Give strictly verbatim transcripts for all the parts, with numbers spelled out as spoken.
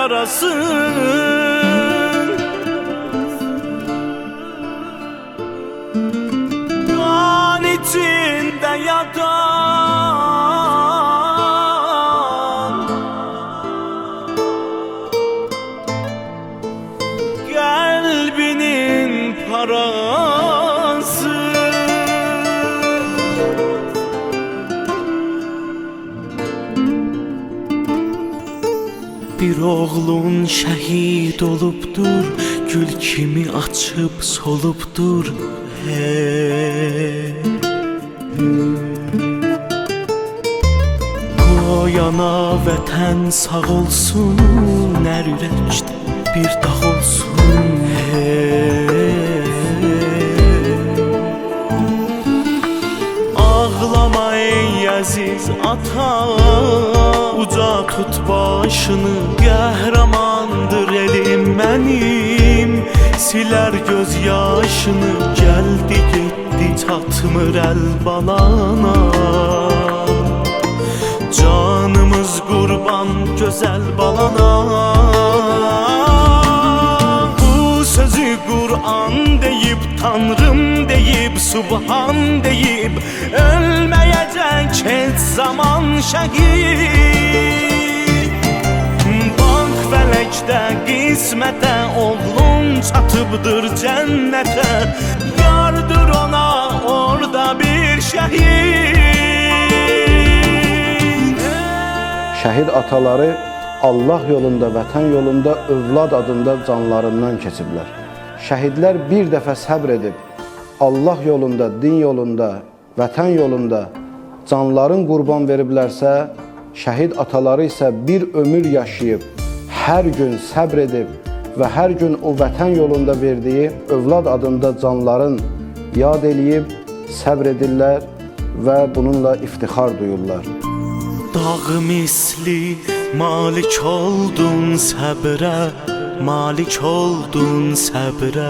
yarasın, kan içinde yatan kalbinin parası. Bir oğlun şəhid olubdur, gül kimi açıb solubdur. Hey, qoyana vətən sağ olsun, hər ürəkdə bir dağ olsun. Hey, ağlama ey əziz ata, uca tut başını, qəhrəmandır elim mənim, silər göz yaşını. Gəldi getdi çatmır əl balana, canımız qurban gözəl balana. Bu sözü Qur'an deyib, Tanrım deyib, Subhan deyib, ölməyəcək heç zaman şəhid. Bak fələkdə qismətə, oğlun çatıbdır cənnətə, yardır ona orada bir şəhid. Şəhid ataları Allah yolunda, vətən yolunda, övlad adında canlarından keçiblər. Şəhidlər bir dəfə səbr edib, Allah yolunda, din yolunda, vətən yolunda canların qurban veriblərsə, şəhid ataları isə bir ömür yaşayıb, hər gün səbr edib və hər gün o vətən yolunda verdiyi övlad adında canların yad eləyib, səbr edirlər və bununla iftixar duyurlar. Dağ misli malik oldun səbrə, malik oldun səbrə.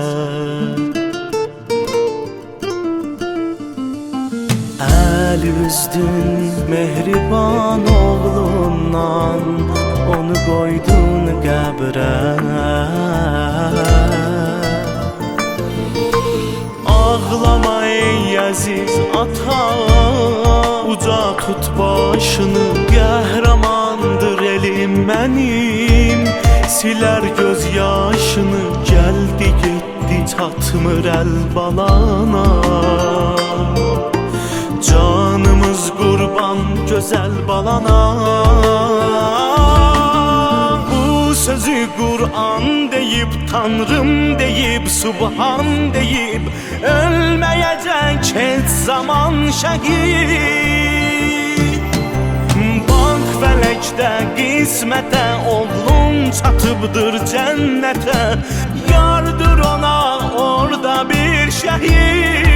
Əl üzdün mehriban oğlundan, onu qoydun qəbrə. Ağlama ey əziz ata, uca tut başını, qəhrəmandır elim mənim, silər göz yaşını. Gəldi getdi çatmır əl balana, canımız qurban gözəl balana. Bu sözü Qur'an deyib, Tanrım deyib, Subhan deyib, ölməyəcək heç zaman şəhid. Bak fələkdə qismətə, oğlun çatıbdır cənnətə, yardır ona orada bir şəhid.